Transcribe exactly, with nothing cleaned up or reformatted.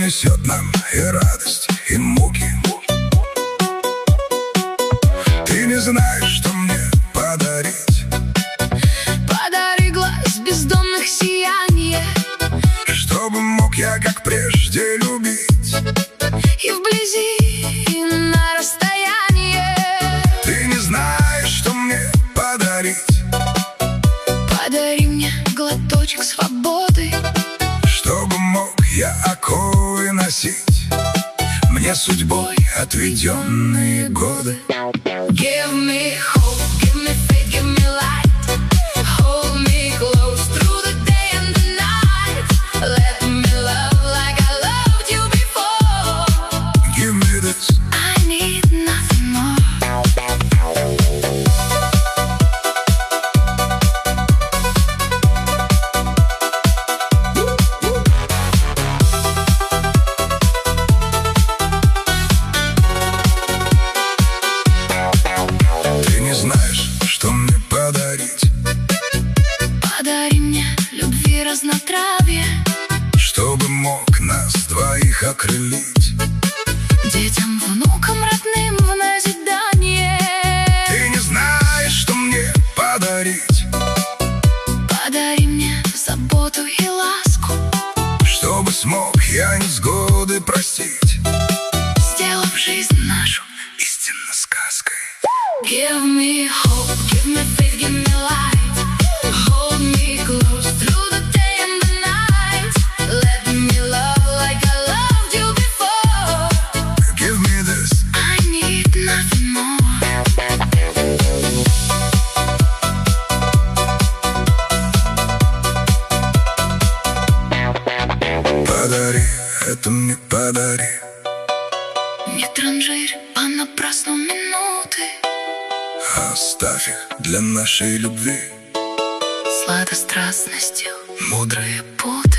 несет нам и радость, и муки. Ты не знаешь, что мне подарить. Подари глаз бездонных сияние, чтобы мог я, как прежде, любить. И вблизи, и на расстояние. Ты не знаешь, что мне подарить. Подари мне глоточек свободы, чтобы мог я оковы носить, мне судьбой отведенные годы. Give me hope, give me faith, give me light. Hold me close through the day and the night. Let me love like I loved you before. Give me this. I need nothing more. Ты не знаешь, что мне подарить. Подари мне любви разнотравье, чтобы мог нас двоих окрылить. детям, внукам, родным в назидание. Ты не знаешь, что мне подарить. Подари мне заботу и ласку, чтобы смог я невзгоды простить, сделав жизнь нашу истинно сказкой. Give me hope, give me faith, give me light. Hold me close through the day and the night. Let me love like I loved you before. Give me this. I need nothing more. Подари, это мне подари. Не транжирь понапрасну минуты, Оставь их для нашей любви. сладострастностью Мудрые путы.